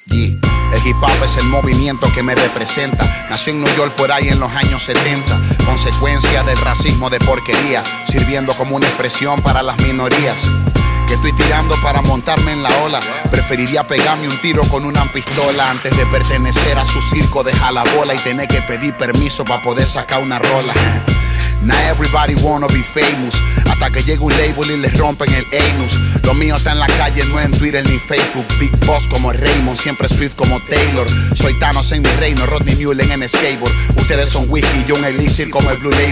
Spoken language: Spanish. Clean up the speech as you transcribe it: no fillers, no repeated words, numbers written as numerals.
Yeah. El hip hop es el movimiento que me representa. Nació en New York por ahí en los años 70. Consecuencia del racismo de porquería, sirviendo como una expresión para las minorías. Que estoy tirando para montarme en la ola. Preferiría pegarme un tiro con una pistola antes de pertenecer a su circo de jalabola y tener que pedir permiso para poder sacar una rola. Now everybody wanna be famous, hasta que llega un label y les rompen el anus. Lo mío está en la calle, no en Twitter ni Facebook. Big Boss como Raymond, siempre Swift como Taylor. Soy Thanos en mi reino, Rodney Mullen en skateboard. Ustedes son whisky, yo un elixir como el Blue Label.